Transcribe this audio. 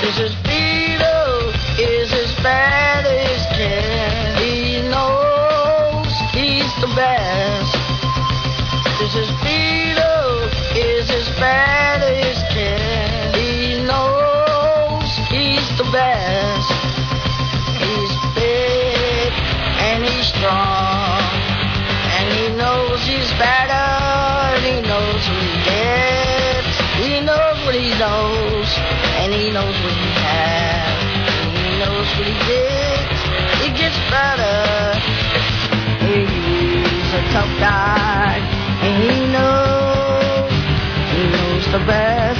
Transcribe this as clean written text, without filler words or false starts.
His Vito is as bad as can. He knows he's the best. His Vito is as bad as can. He knows he's the best. He's big and he's strong, and he knows he's better, and he knows what he gets. He knows what he knows, and he knows what he has, and he knows what he gets. He gets better. He's a tough guy, and he knows the best.